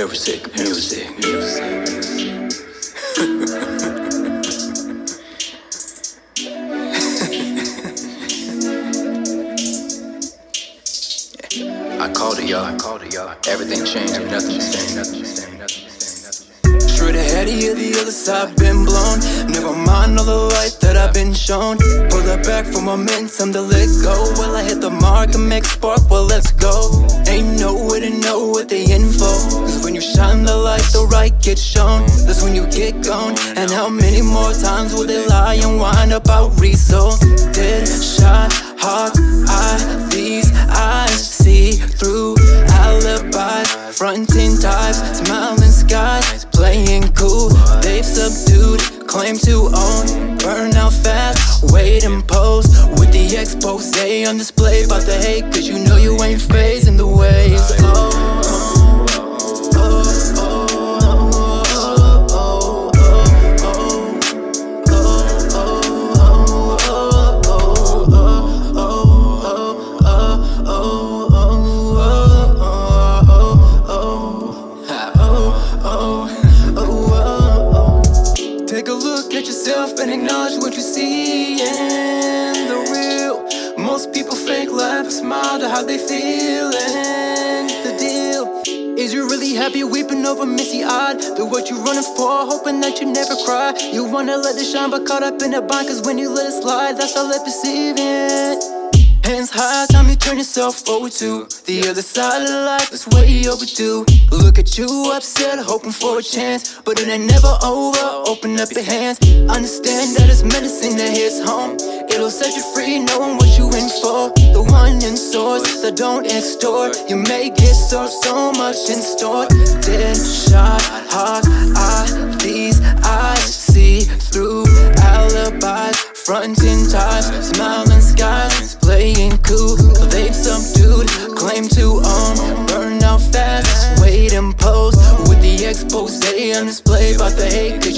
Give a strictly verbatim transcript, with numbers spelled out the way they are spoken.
Music, music, music. I called it, y'all. I called it, y'all. Everything changed and nothing the same. Nothing the same. Nothing the same. Straight ahead of you, the other side been blown. Never mind all the light that I've been shown. Pull that back for momentum to let go. Well, I hit the mark and make spark. Well, let's go. Ain't no way to know what the info. Cause when you shine the light, the right gets shown. That's when you get gone. And how many more times will they lie and whine about results? Dead shot, hawk eye, these eyes see through alibis, fronting ties, smiling skies, playing cool. They've subdued, claim to own, burn out fast, wait and pose with the expose on display. About the hate, cause you know you ain't phasing the waves. Oh, oh, oh, oh. Take a look at yourself and acknowledge what you see in the real. Most people fake laugh and smile to how they feel, and the deal is you really happy weeping over misty-eyed. Do what you running for, hoping that you never cry. You wanna let it shine but caught up in a bind, cause when you let it slide, that's all they perceive it. Hands high, time you turn yourself over to the other side of life, it's way overdue. Look at you upset, hoping for a chance, but it ain't never over, open up your hands. Understand that it's medicine that hits home. It'll set you free, knowing what you in for. The one in source that don't extort. You may get so, so much in store. Dead shot, hawk eye, these eyes see through alibis, fronting ties, smiling skies, playing cool. They've subdued, claim to own, burn out fast, wait and pose with the expose on display. About the hate, cause